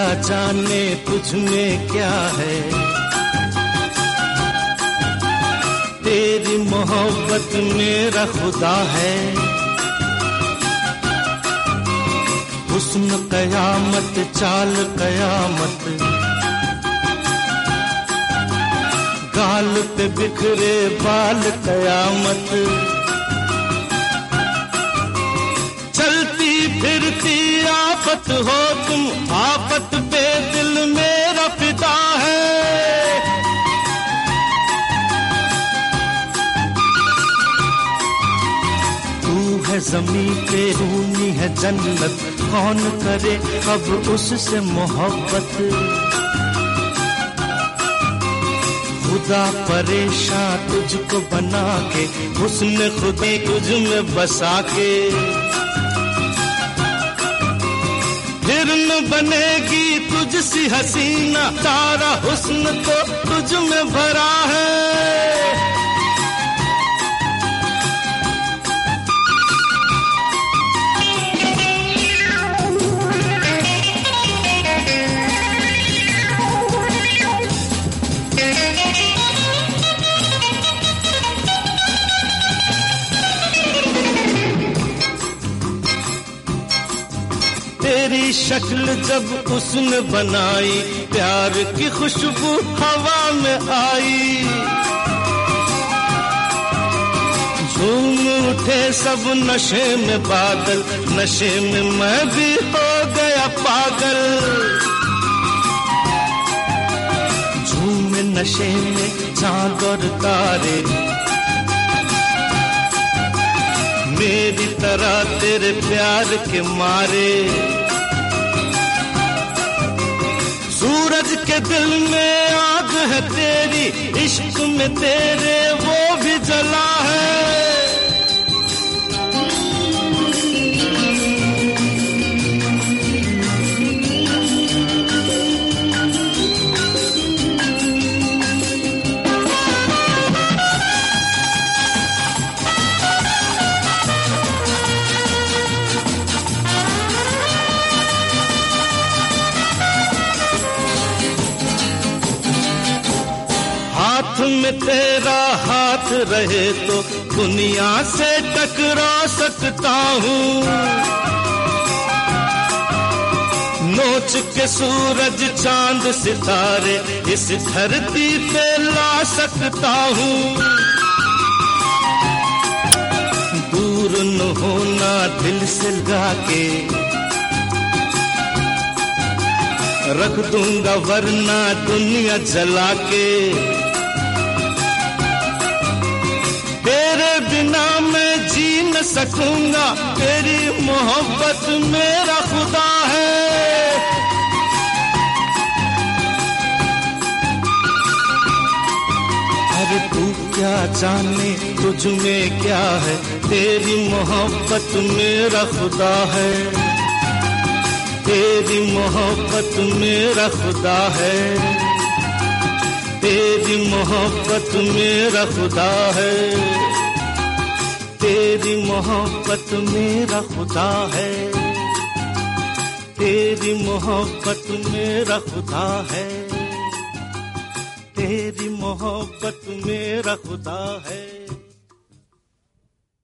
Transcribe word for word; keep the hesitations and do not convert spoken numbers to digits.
क्या जाने तुझ में क्या है, तेरी मोहब्बत मेरा खुदा है। हुस्न कयामत चाल कयामत, गाल पे बिखरे बाल कयामत। चलती फिरती आफत हो तुम, आफत पे दिल मेरा फिदा है। ज़मीं पे रूनी है जन्नत, कौन करे अब उससे मोहब्बत। खुदा परेशान तुझको बना के, उसने खुद ही तुझ में बसा के। फिर न बनेगी तुझसी हसीना, सारा हुस्न तो तुझ में भरा है। तेरी शक्ल जब उसने बनाई, प्यार की खुशबू हवा में आई। झूम उठे सब नशे में बादल, नशे में मैं भी हो गया पागल। झूमे नशे में चांद और तारे, मेरी तरह तेरे प्यार के मारे। सूरज के दिल में आग है तेरी, इश्क में तेरे वो भी जला है। हाथ में तेरा हाथ रहे तो दुनिया से टकरा सकता हूँ। नोच के सूरज चांद सितारे इस धरती पे ला सकता हूँ। दूर न होना दिल से लगा के रख दूंगा, वरना दुनिया जला के। तेरे बिना मैं जी न सकूंगा, तेरी मोहब्बत मेरा खुदा है। अरे तू क्या जाने तुझ में क्या है, तेरी मोहब्बत मेरा खुदा है। तेरी मोहब्बत मेरा खुदा है, तेरी मोहब्बत मेरा खुदा है। तेरी मोहब्बत मेरा खुदा है, तेरी मोहब्बत मेरा खुदा है। तेरी मोहब्बत मेरा खुदा है।